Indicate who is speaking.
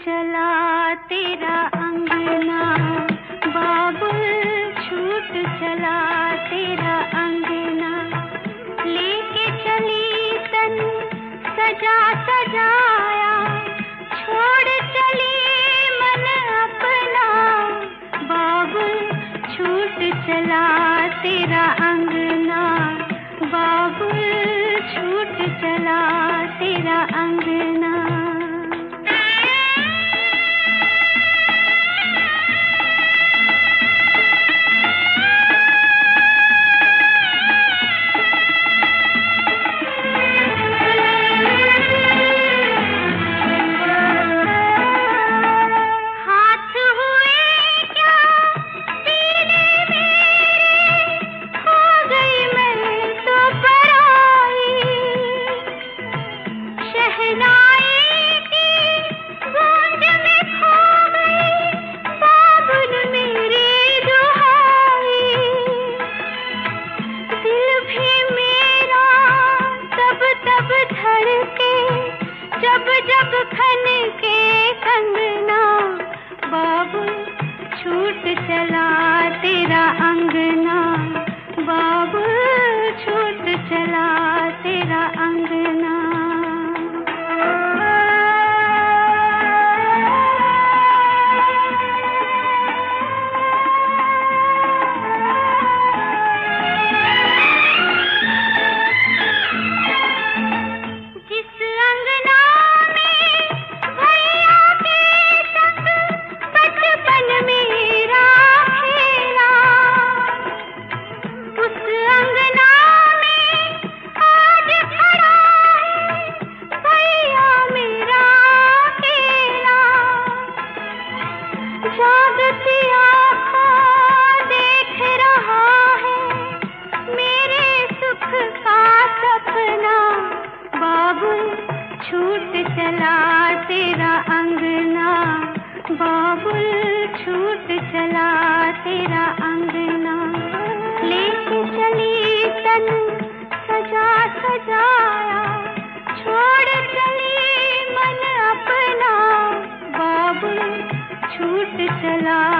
Speaker 1: चला तेरा अंगना, बाबुल छूट चला तेरा अंगना। लेके चली तन सजा सजाया, छोड़ चली मन अपना, बाबुल छूट चला तेरा अंगना, बाबुल छूट चला तेरा अंगना। जब जब खन के कंगना, बाबुल छूट चला तेरा अंगना, बाबुल छूट चला तेरा अंगना। जागती आँखों देख रहा है मेरे सुख का सपना, बाबुल छूट चला तेरा अंगना, बाबुल छूट चला तेरा अंगना। लेके चली तन सजा सजाया, छोड़ चली मन अपना, बाबुल छूट चला